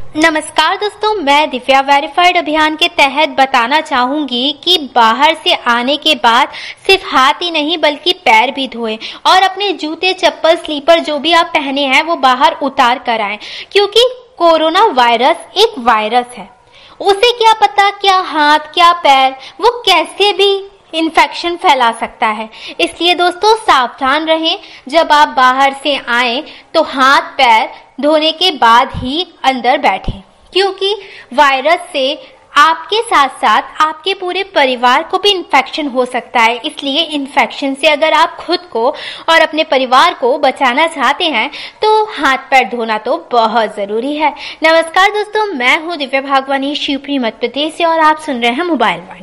नमस्कार दोस्तों, मैं दिव्या वेरीफाइड अभियान के तहत बताना चाहूंगी कि बाहर से आने के बाद सिर्फ हाथ ही नहीं बल्कि पैर भी धोएं और अपने जूते, चप्पल, स्लीपर जो भी आप पहने हैं वो बाहर उतार कर आएं, क्योंकि कोरोना वायरस एक वायरस है। उसे क्या पता क्या हाथ क्या पैर वो कैसे भी इन्फेक्शन फैला सकता है। इसलिए दोस्तों सावधान रहें। जब आप बाहर से आएं तो हाथ पैर धोने के बाद ही अंदर बैठें, क्योंकि वायरस से आपके साथ साथ आपके पूरे परिवार को भी इन्फेक्शन हो सकता है। इसलिए इन्फेक्शन से अगर आप खुद को और अपने परिवार को बचाना चाहते हैं तो हाथ पैर धोना तो बहुत जरूरी है। नमस्कार दोस्तों, मैं हूँ दिव्या भागवानी, शिवपुरी मध्य प्रदेश से, और आप सुन रहे हैं मोबाइल वाणी।